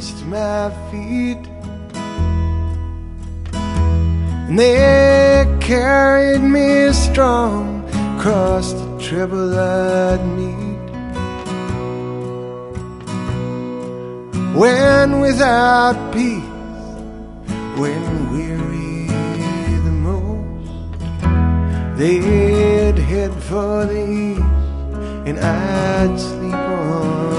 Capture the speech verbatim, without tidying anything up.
kissed my feet, and they carried me strong across the trouble I'd meet. When without peace, when weary the most, they'd head for the east, and I'd sleep on